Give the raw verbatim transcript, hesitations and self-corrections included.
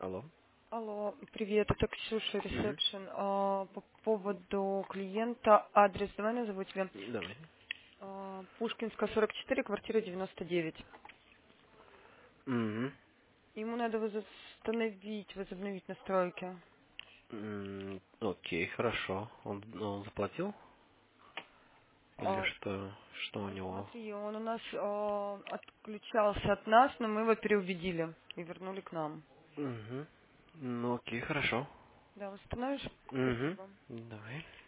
Алло. Алло, привет, это Ксюша, Мгм. ресепшн. А, по поводу клиента, адрес, давай назову тебе. Давай. А, Пушкинская, сорок четыре, квартира девяносто девять. Мгм. Ему надо восстановить, возобновить настройки. М, Окей, хорошо. Он, он заплатил? Или А, что, что у него? Смотри, он у нас а, отключался от нас, но мы его переубедили и вернули к нам. Угу. Ну окей, хорошо. Да, восстановишь? Угу. Спасибо. Давай.